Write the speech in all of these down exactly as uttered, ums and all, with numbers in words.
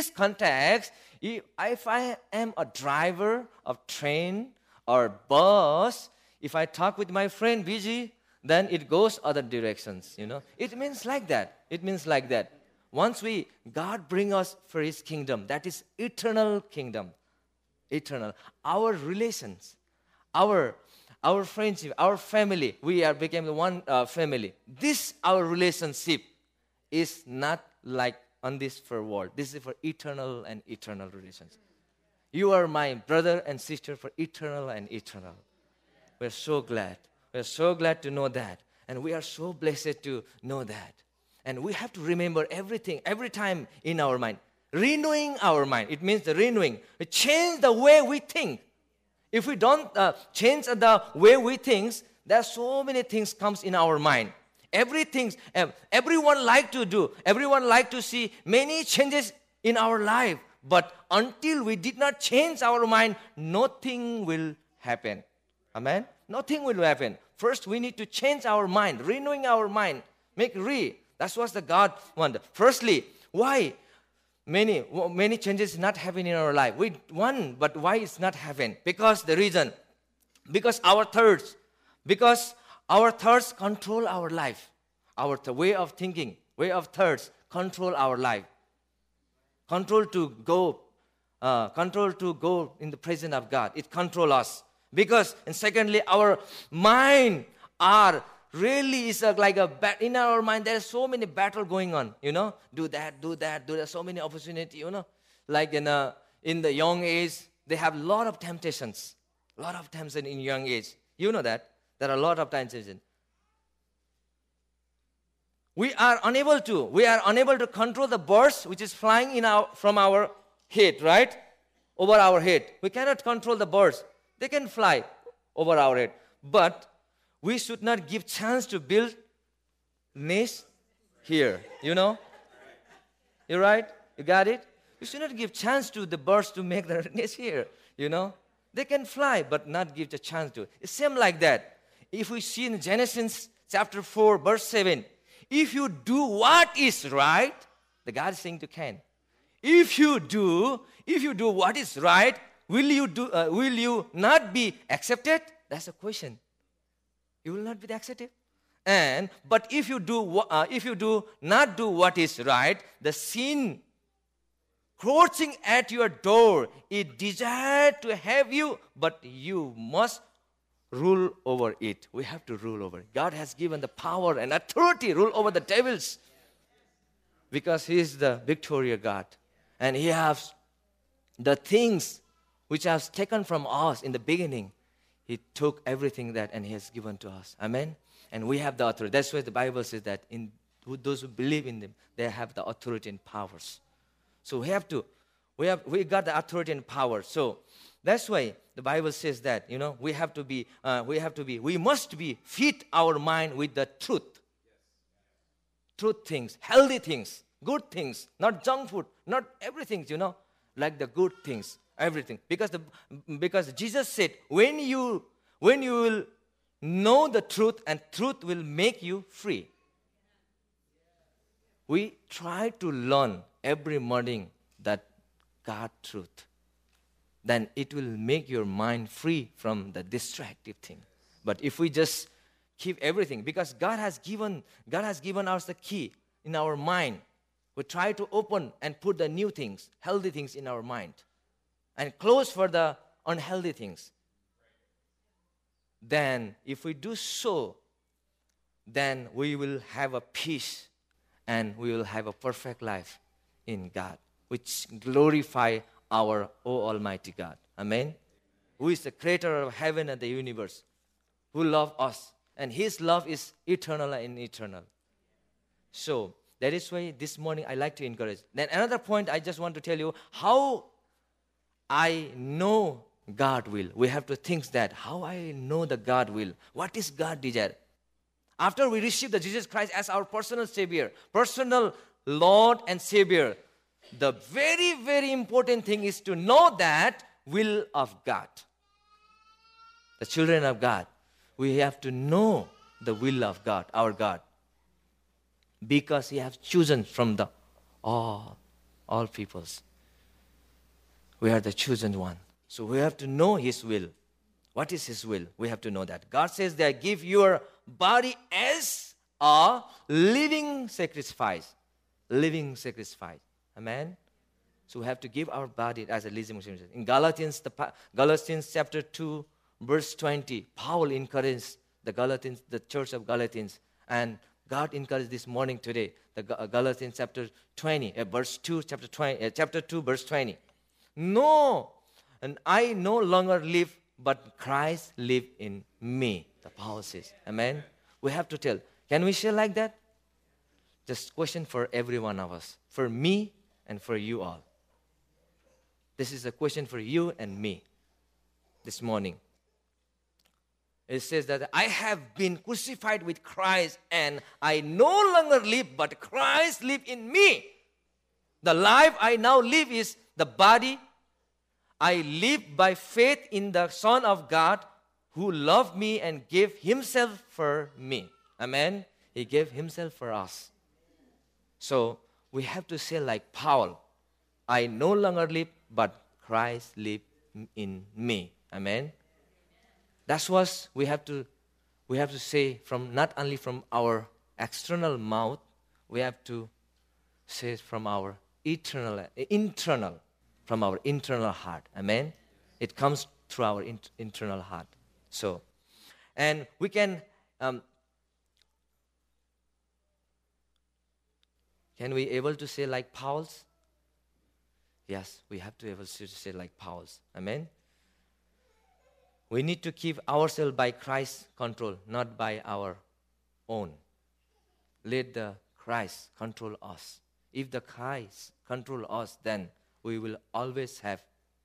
this context, if, if I am a driver of train or bus, if I talk with my friend busy, then it goes other directions, you know. It means like that. It means like that. Once we, God bring us for His kingdom, that is eternal kingdom. Eternal. Our relations, our our friendship, our family, we are became one uh, family. This, our relationship, is not like on this for world. This is for eternal and eternal relations. You are my brother and sister for eternal and eternal. We're so glad. We're so glad to know that. And we are so blessed to know that. And we have to remember everything, every time in our mind. Renewing our mind. It means the renewing. We change the way we think. If we don't uh, change the way we think, there are so many things comes in our mind. Everything, everyone like to do, everyone like to see many changes in our life. But until we did not change our mind, nothing will happen. Amen? Nothing will happen. First, we need to change our mind, renewing our mind, make re. That's what the God wants. Firstly, why many many changes not happen in our life? We one, but why it's not happen? Because the reason, because our thoughts, because our thoughts control our life. Our th- way of thinking, way of thoughts control our life. Control to go, uh, control to go in the presence of God. It controls us. Because, and secondly, our mind are really is a, like a, bat- in our mind, there are so many battle going on, you know. Do that, do that, do that, so many opportunity, you know. Like in, a, in the young age, they have a lot of temptations. A lot of temptations in young age. You know that. There are a lot of temptations. We are unable to, we are unable to control the birds which is flying in our, from our head, right? Over our head. We cannot control the birds. They can fly over our head. But we should not give chance to build nest here, you know? You right? You got it? We should not give chance to the birds to make their nest here, you know? They can fly, but not give the chance to. It's same like that. If we see in Genesis chapter four, verse seven, if you do what is right, the God is saying to Cain, if you do, if you do what is right, will you do? Uh, will you not be accepted? That's a question. You will not be accepted. And but if you do, uh, if you do not do what is right, the sin crouching at your door, it desired to have you, but you must rule over it. We have to rule over it. God has given the power and authority to rule over the devils because He is the victorious God. And He has the things which has taken from us in the beginning. He took everything that and He has given to us. Amen? And we have the authority. That's why the Bible says that in those who believe in them, they have the authority and powers. So we have to, we have, we got the authority and power. So that's why the Bible says that, you know, we have to be, uh, we have to be, we must be, feed our mind with the truth. Truth things, healthy things, good things, not junk food, not everything, you know, like the good things, everything. Because the, because Jesus said, when you, when you will know the truth and truth will make you free. We try to learn every morning that God truth. Then it will make your mind free from the distractive thing. But if we just keep everything, because God has given, God has given us the key in our mind. We try to open and put the new things, healthy things in our mind, and close for the unhealthy things. Then if we do so, then we will have a peace and we will have a perfect life in God, which glorify our O Almighty God. Amen? Who is the creator of heaven and the universe, who loves us. And His love is eternal and eternal. So, that is why this morning I like to encourage. Then another point I just want to tell you, how I know God will. We have to think that, how I know the God will. What is God desire? After we receive the Jesus Christ as our personal Savior, personal Lord and Savior, the very, very important thing is to know that will of God. The children of God, we have to know the will of God, our God. Because He has chosen from the all, all peoples. We are the chosen one. So we have to know His will. What is His will? We have to know that. God says that give your body as a living sacrifice. Living sacrifice. Amen? So we have to give our body as a living sacrifice. In Galatians, the, Galatians chapter two, verse twenty, Paul encouraged the Galatians, the church of Galatians, and God encouraged this morning today, the Galatians chapter twenty, uh, verse two, chapter twenty, uh, chapter two, verse twenty. No, and I no longer live, but Christ live in me. The Paul says, amen. We have to tell. Can we share like that? Just question for every one of us, for me and for you all. This is a question for you and me this morning. It says that I have been crucified with Christ and I no longer live, but Christ live in me. The life I now live is the body. I live by faith in the Son of God who loved me and gave Himself for me. Amen. He gave Himself for us. So we have to say like Paul, I no longer live, but Christ live in me. Amen. That's what we have to we have to say from not only from our external mouth, we have to say from our eternal internal, from our internal heart. Amen. It comes through our in, internal heart. So, and we can um, can we able to say like Paul's? Yes, we have to be able to say like Paul's. Amen. We need to keep ourselves by Christ's control, not by our own. Let the Christ control us. If the Christ control us, then we will always have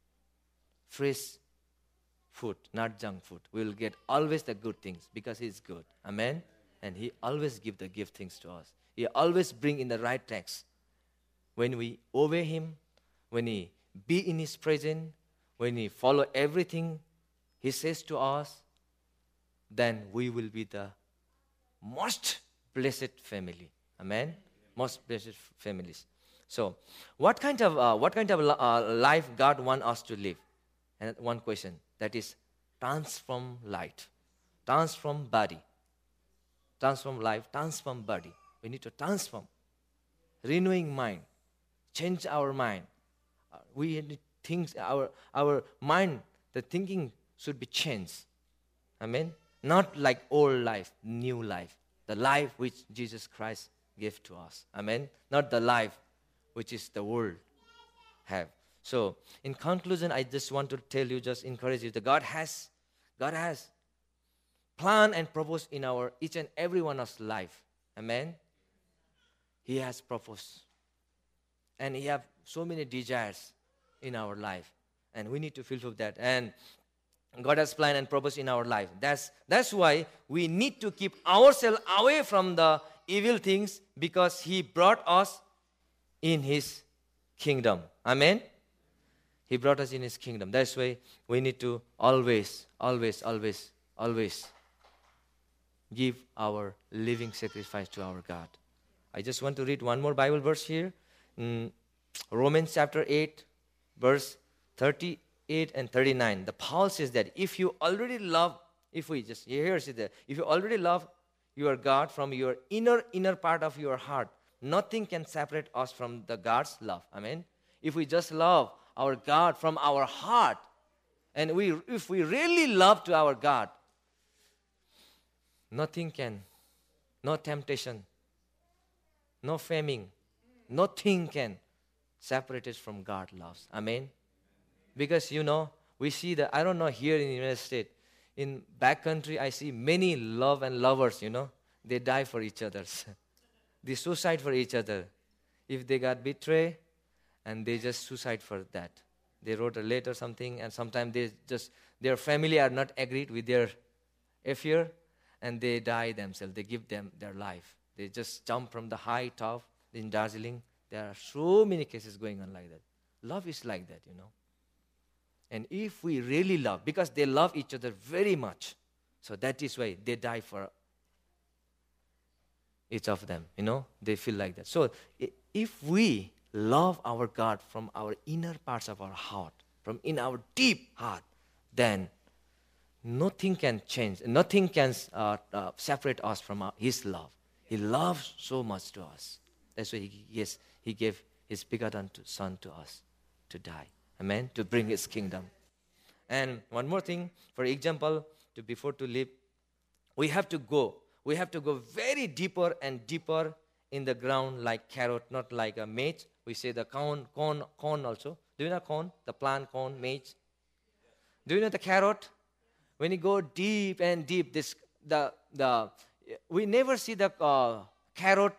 fresh food, not junk food. We will get always the good things because He is good. Amen? And He always give the good things to us. He always bring in the right tracks. When we obey Him, when we be in His presence, when we follow everything He says to us, then we will be the most blessed family. Amen? Most blessed families. So, what kind of uh, what kind of uh, life God wants us to live? And one question, that is transform light, transform body, transform life, transform body. We need to transform, renewing mind, change our mind. Uh, we need things. Our our mind, the thinking should be changed. Amen. Not like old life, new life. The life which Jesus Christ gave to us. Amen. Not the life which is the world have. So, in conclusion, I just want to tell you, just encourage you that God has, God has planned and proposed in our each and every one of life. Amen. He has proposed, and He have so many desires in our life, and we need to fulfill that. And God has planned and purpose in our life. That's, that's why we need to keep ourselves away from the evil things, because He brought us in His kingdom. Amen? He brought us in His kingdom. That's why we need to always, always, always, always give our living sacrifice to our God. I just want to read one more Bible verse here. In Romans chapter eight, verse thirty-eight and thirty-nine. The Paul says that if you already love, if we just, here it that, if you already love your God from your inner, inner part of your heart, nothing can separate us from the God's love. Amen. If we just love our God from our heart, and we, if we really love to our God, nothing can, no temptation, no famine, nothing can separate us from God's love. Amen. Because, you know, we see that, I don't know, here in the United States, in back country, I see many love and lovers, you know, they die for each other. They suicide for each other. If they got betrayed, and they just suicide for that. They wrote a letter or something, and sometimes they just, their family are not agreed with their affair, and they die themselves. They give them their life. They just jump from the high top in Darjeeling. There are so many cases going on like that. Love is like that, you know. And if we really love, because they love each other very much, so that is why they die for each of them, you know. They feel like that. So if we love our God from our inner parts of our heart, from in our deep heart, then nothing can change, nothing can uh, uh, separate us from our, His love. He loves so much to us. That's why He, yes, he gave His begotten to- Son to us to die. Amen? To bring His kingdom. And one more thing, for example, to before to live, we have to go. We have to go very deeper and deeper in the ground like carrot, not like a maize. We say the corn, corn, corn also. Do you know corn? The plant corn, maize. Do you know the carrot? When you go deep and deep, this the the we never see the uh, carrot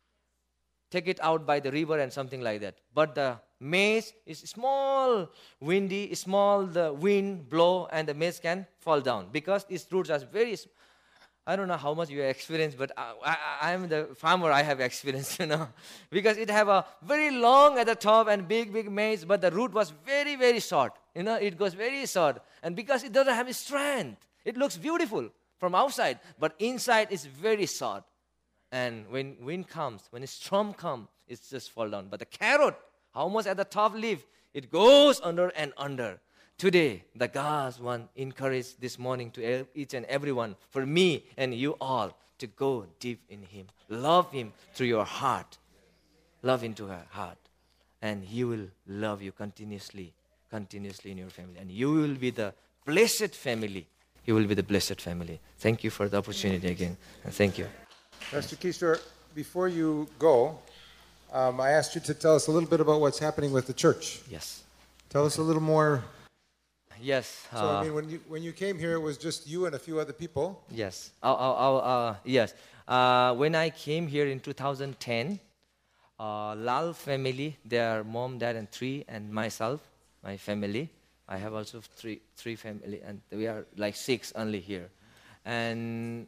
take it out by the river and something like that. But the maize is small, windy, small. The wind blow and the maize can fall down because its roots are very. Sm- I don't know how much you experience, but I, I, I'm the farmer. I have experience, you know, because it have a very long at the top and big, big maize, but the root was very, very short. You know, it goes very short, and because it doesn't have strength, it looks beautiful from outside, but inside it's very short. And when wind comes, when a storm comes, it just fall down. But the carrot, how much at the top leaf, it goes under and under. Today, the God want encourage this morning to each and everyone, for me and you all, to go deep in Him. Love Him through your heart. Love into her heart. And He will love you continuously, continuously in your family. And you will be the blessed family. You will be the blessed family. Thank you for the opportunity again. And thank you. Pastor Kishore, before you go, um, I asked you to tell us a little bit about what's happening with the church. Yes. Tell us a little more. Yes. So, I mean, when you when you came here, it was just you and a few other people. Yes. Uh, uh, uh, yes. Uh, when I came here in two thousand ten, uh, Lal family, their mom, dad, and three, and myself, my family. I have also three three family, and we are like six only here. And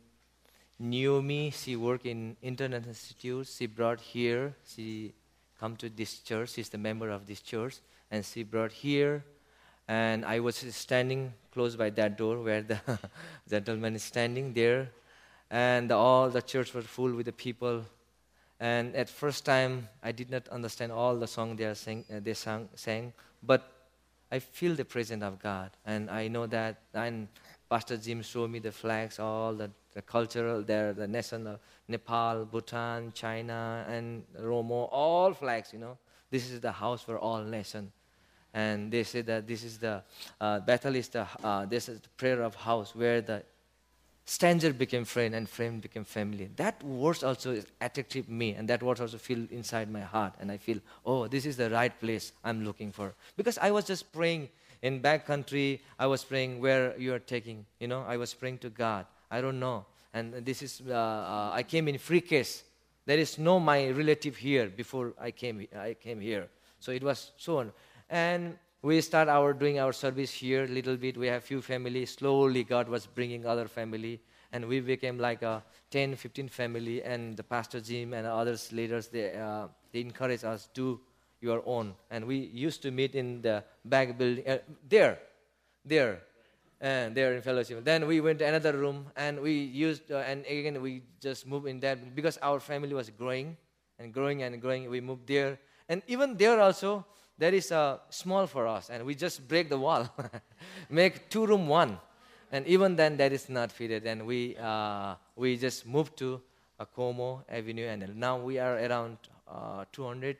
Naomi, she work in Internet Institute. She brought here. She come to this church. She's the member of this church, and she brought here. And I was standing close by that door where the gentleman is standing there. And the, all the church was full with the people. And at first time, I did not understand all the song they are sing, uh, they sang, sang. But I feel the presence of God. And I know that. And Pastor Jim showed me the flags, all the, the cultural, there, the national, Nepal, Bhutan, China, and Romo, all flags, you know. This is the house for all nations. And they say that this is the, uh, Bethel is the, uh, this is the prayer of house where the stranger became friend and friend became family. That words also is attractive me, and that words also feel inside my heart. And I feel, oh, this is the right place I'm looking for. Because I was just praying in back country, I was praying where you are taking, you know, I was praying to God. I don't know. And this is, uh, uh, I came in free case. There is no my relative here before I came, I came here. So it was so on. And we start our doing our service here a little bit. We have few families. Slowly God was bringing other family. And we became like a ten, fifteen family. And the Pastor Jim and others leaders, they, uh, they encourage us to do your own. And we used to meet in the back building, uh, there, there, and there in fellowship. Then we went to another room and we used, uh, and again we just moved in that because our family was growing and growing and growing. We moved there. And even there also, there is a small for us, and we just break the wall, make two room one, and even then that is not fitted. And we uh, we just moved to uh, Como Avenue, and now we are around uh, two hundred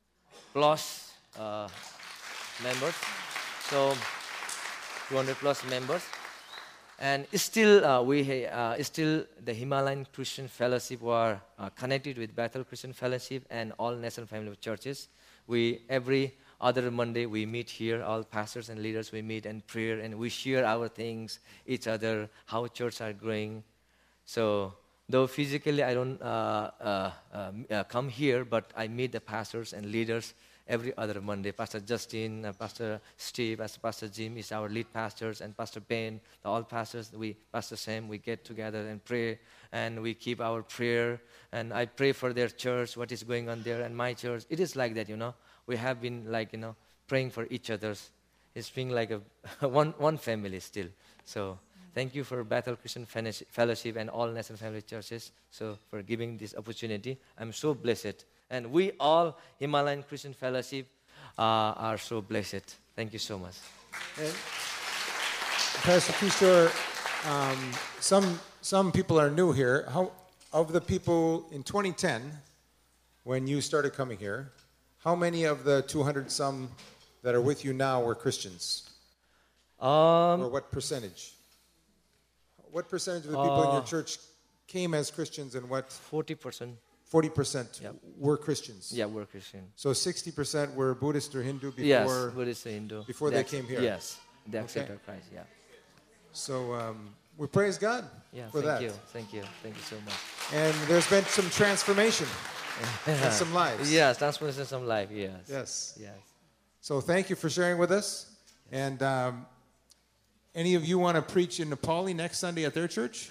plus uh, members. So two hundred plus members, and still uh, we uh, still the Himalayan Christian Fellowship were uh, connected with Bethel Christian Fellowship and all National Family of Churches. We every other Monday, we meet here, all pastors and leaders, we meet and pray, and we share our things, each other, how church are growing. So, though physically I don't uh, uh, uh, uh, come here, but I meet the pastors and leaders every other Monday. Pastor Justin, uh, Pastor Steve, Pastor, Pastor Jim is our lead pastors, and Pastor Ben, the all pastors, we, Pastor Sam, we get together and pray, and we keep our prayer, and I pray for their church, what is going on there, and my church. It is like that, you know. We have been like, you know, praying for each other's. It's been like a one one family still. So thank you for Bethel Christian Fellowship and all National Family Churches so for giving this opportunity. I'm so blessed. And we all, Himalayan Christian Fellowship, uh, are so blessed. Thank you so much. And Pastor Kishore, um, some some people are new here. How of the people in twenty ten, when you started coming here, how many of the two hundred some that are with you now were Christians? Um, or what percentage? What percentage of the people in your Uh, church came as Christians, and what forty percent. forty percent Yep. were Christians? Yeah, we're Christian. So sixty percent were Buddhist or Hindu before. Yes, Buddhist and Hindu. before they ac- came here. Yes, they accepted Okay. Christ. Yeah. So um, we praise God Yeah. for thank that. you. Thank you. Thank you so much. And there's been some transformation in some lives. Yes, transformation some life. Yes. Yes. Yes. So thank you for sharing with us. And um, any of you want to preach in Nepali next Sunday at their church?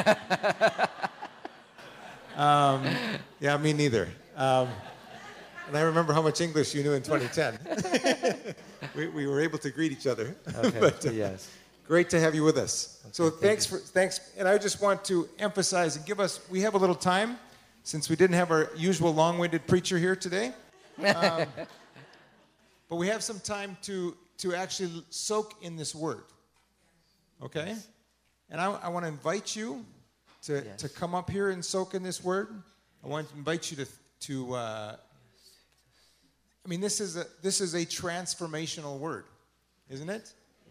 um, yeah, me neither. Um, and I remember how much English you knew in twenty ten. we, we were able to greet each other. Okay. but, uh, yes. Great to have you with us. so thank thanks for thanks, and I just want to emphasize and give us. We have a little time, since we didn't have our usual long-winded preacher here today, um, but we have some time to to actually soak in this word. Okay, and I, I want to invite you to Yes. to come up here and soak in this word. I want to invite you to to. Uh, I mean, this is a this is a transformational word, isn't it?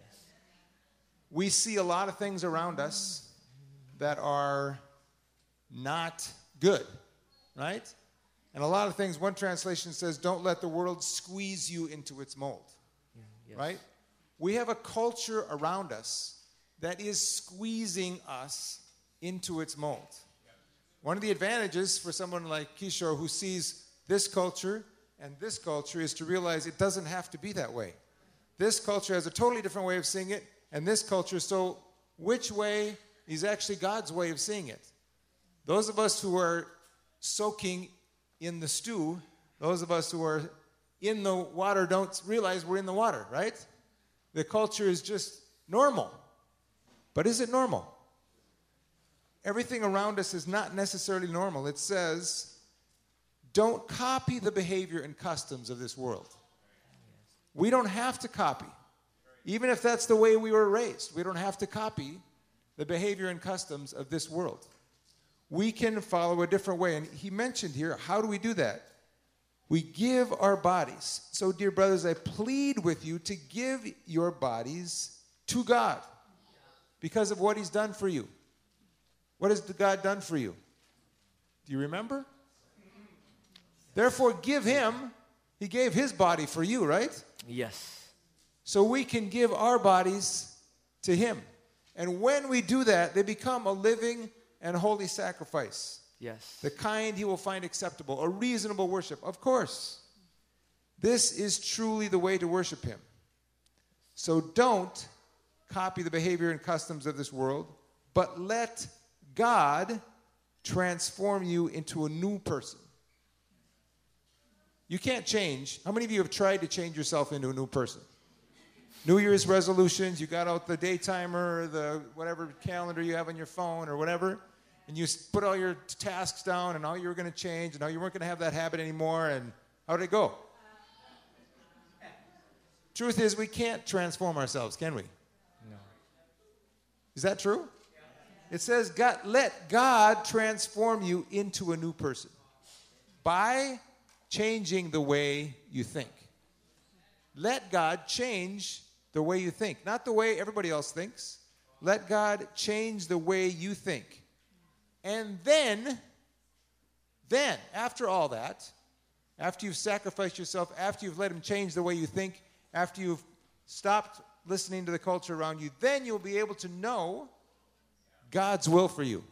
We see a lot of things around us that are not good, right? And a lot of things, one translation says, don't let the world squeeze you into its mold, Yes. right? We have a culture around us that is squeezing us into its mold. One of the advantages for someone like Kishore who sees this culture and this culture is to realize it doesn't have to be that way. This culture has a totally different way of seeing it, and this culture, so which way is actually God's way of seeing it? Those of us who are soaking in the stew, those of us who are in the water don't realize we're in the water, right? The culture is just normal. But is it normal? Everything around us is not necessarily normal. It says, don't copy the behavior and customs of this world. We don't have to copy. Even if that's the way we were raised, we don't have to copy the behavior and customs of this world. We can follow a different way. And he mentioned here, how do we do that? We give our bodies. So, dear brothers, I plead with you to give your bodies to God because of what he's done for you. What has God done for you? Do you remember? Therefore, give him. He gave his body for you, right? Yes. So we can give our bodies to him. And when we do that, they become a living and holy sacrifice. Yes. The kind he will find acceptable, a reasonable worship. Of course, this is truly the way to worship him. So don't copy the behavior and customs of this world, but let God transform you into a new person. You can't change. How many of you have tried to change yourself into a new person? New Year's resolutions, you got out the day timer, or the whatever calendar you have on your phone or whatever, and you put all your tasks down and how you were going to change and how you weren't going to have that habit anymore, and how did it go? Truth is, we can't transform ourselves, can we? No. Is that true? It says, God, let God transform you into a new person by changing the way you think. Let God change the way you think, not the way everybody else thinks. Let God change the way you think. And then, then, after all that, after you've sacrificed yourself, after you've let him change the way you think, after you've stopped listening to the culture around you, then you'll be able to know God's will for you.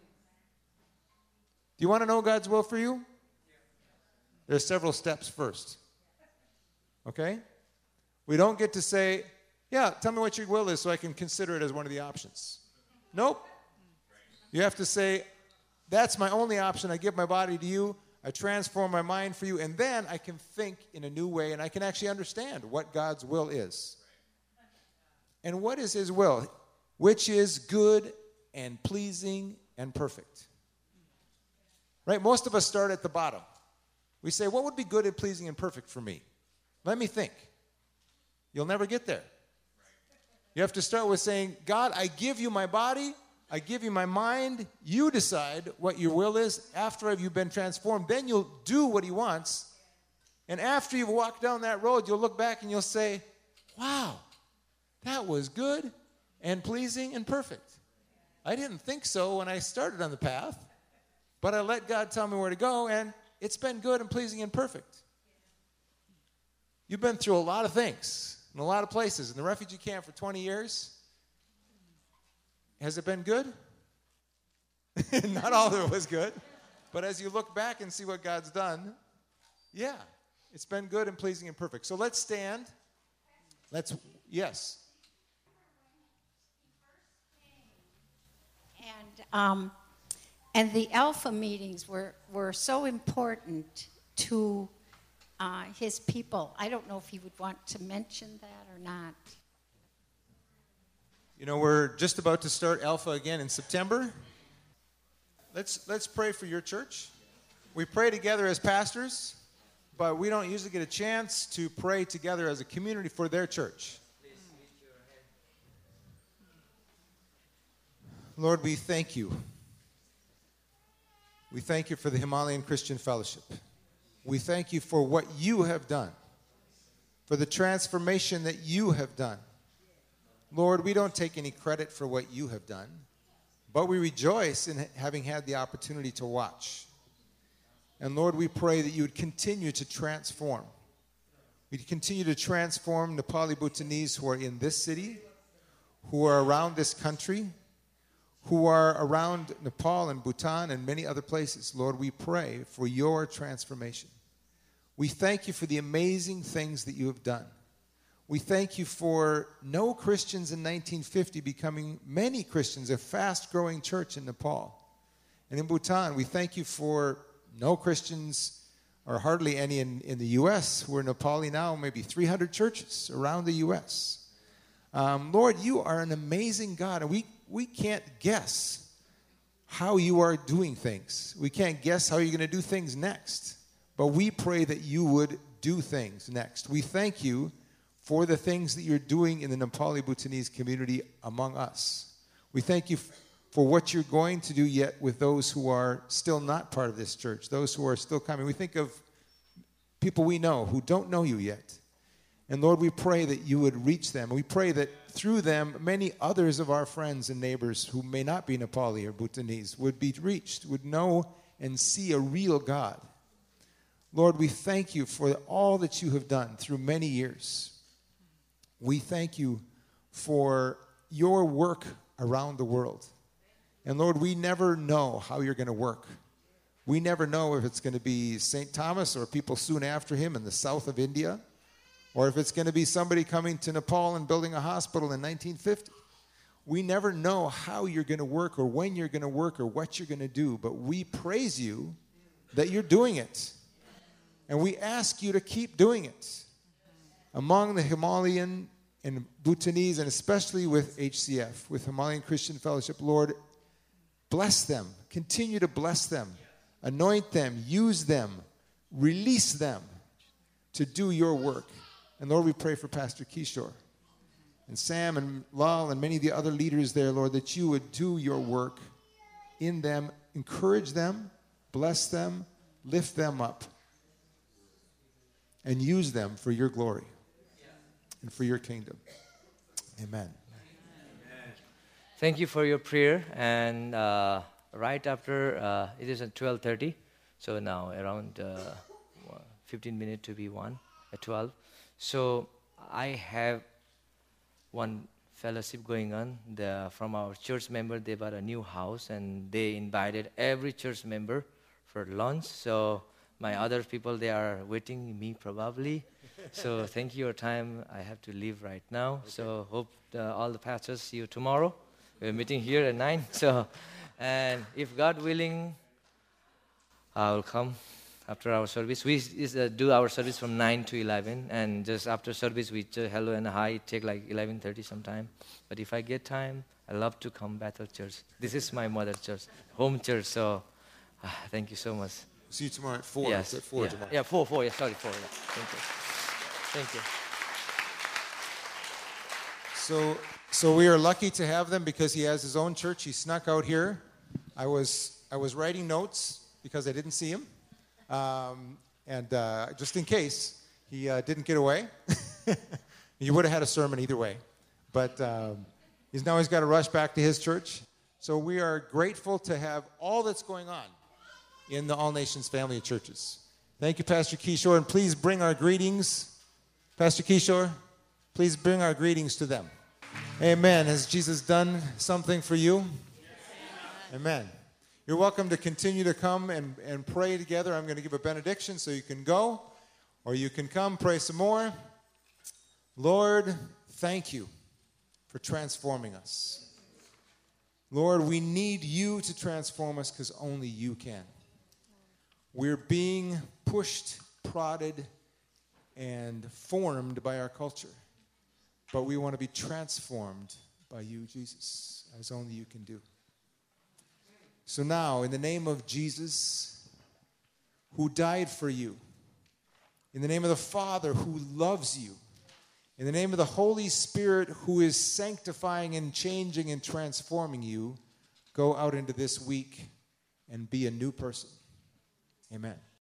Do you want to know God's will for you? There's several steps first. Okay? We don't get to say, yeah, tell me what your will is so I can consider it as one of the options. Nope. You have to say, that's my only option. I give my body to you. I transform my mind for you. And then I can think in a new way and I can actually understand what God's will is. And what is his will? Which is good and pleasing and perfect. Right? Most of us start at the bottom. We say, what would be good and pleasing and perfect for me? Let me think. You'll never get there. You have to start with saying, God, I give you my body. I give you my mind. You decide what your will is. After you've been transformed, then you'll do what he wants. And after you've walked down that road, you'll look back and you'll say, wow, that was good and pleasing and perfect. I didn't think so when I started on the path, but I let God tell me where to go, and it's been good and pleasing and perfect. You've been through a lot of things in a lot of places. In the refugee camp for twenty years, has it been good? Not all of it was good. But as you look back and see what God's done, yeah, it's been good and pleasing and perfect. So let's stand. Let's, yes. And um, and the Alpha meetings were, were so important to uh, his people. I don't know if he would want to mention that or not. You know, we're just about to start Alpha again in September. Let's let's pray for your church. We pray together as pastors, but we don't usually get a chance to pray together as a community for their church. Lord, we thank you. We thank you for the Himalayan Christian Fellowship. We thank you for what you have done, for the transformation that you have done. Lord, we don't take any credit for what you have done, but we rejoice in having had the opportunity to watch. And Lord, we pray that you would continue to transform. We'd continue to transform Nepali Bhutanese who are in this city, who are around this country, who are around Nepal and Bhutan and many other places. Lord, we pray for your transformation. We thank you for the amazing things that you have done. We thank you for no Christians in nineteen fifty becoming many Christians, a fast-growing church in Nepal. And in Bhutan, we thank you for no Christians, or hardly any in, in the U S We're Nepali now, maybe three hundred churches around the U S Um, Lord, you are an amazing God, and we, we can't guess how you are doing things. We can't guess how you're going to do things next. But we pray that you would do things next. We thank you for the things that you're doing in the Nepali Bhutanese community among us. We thank you f- for what you're going to do yet with those who are still not part of this church, those who are still coming. We think of people we know who don't know you yet. And Lord, we pray that you would reach them. We pray that through them, many others of our friends and neighbors who may not be Nepali or Bhutanese would be reached, would know and see a real God. Lord, we thank you for all that you have done through many years. We thank you for your work around the world. And Lord, we never know how you're going to work. We never know if it's going to be Saint Thomas or people soon after him in the south of India, or if it's going to be somebody coming to Nepal and building a hospital in nineteen fifty. We never know how you're going to work or when you're going to work or what you're going to do, but we praise you that you're doing it. And we ask you to keep doing it among the Himalayan and Bhutanese, and especially with H C F, with Himalayan Christian Fellowship. Lord, bless them. Continue to bless them. Anoint them. Use them. Release them to do your work. And Lord, we pray for Pastor Kishore and Sam and Lal and many of the other leaders there, Lord, that you would do your work in them, encourage them, bless them, lift them up, and use them for your glory and for your kingdom. Amen. Thank you for your prayer. And uh, right after, uh, it is at twelve thirty, so now around uh, fifteen minutes to be one at twelve. So I have one fellowship going on. The, from our church member, they bought a new house, and they invited every church member for lunch. So my other people, they are waiting me probably. So thank you for your time. I have to leave right now. Okay. So hope uh, all the pastors see you tomorrow. We're meeting here at nine. So, and if God willing, I will come after our service. We is, uh, do our service from nine to eleven, and just after service, we just hello and hi, take like eleven thirty sometime. But if I get time, I love to come Bethel Church. This is my mother church, home church. So, uh, thank you so much. See you tomorrow at four. Yes. It's at four yeah. tomorrow. Yeah, four, four. Yeah, sorry, four. Yeah. Thank you. Thank you. So, so we are lucky to have them because he has his own church. He snuck out here. I was I was writing notes because I didn't see him, um, and uh, just in case he uh, didn't get away, he would have had a sermon either way. But um, he's now he's got to rush back to his church. So we are grateful to have all that's going on in the All Nations family of churches. Thank you, Pastor Kishore, and please bring our greetings. Pastor Kishore, please bring our greetings to them. Amen. Has Jesus done something for you? Yes. Amen. You're welcome to continue to come and, and pray together. I'm going to give a benediction so you can go, or you can come pray some more. Lord, thank you for transforming us. Lord, we need you to transform us because only you can. We're being pushed, prodded, and formed by our culture. But we want to be transformed by you, Jesus, as only you can do. So now, in the name of Jesus, who died for you, in the name of the Father who loves you, in the name of the Holy Spirit who is sanctifying and changing and transforming you, go out into this week and be a new person. Amen.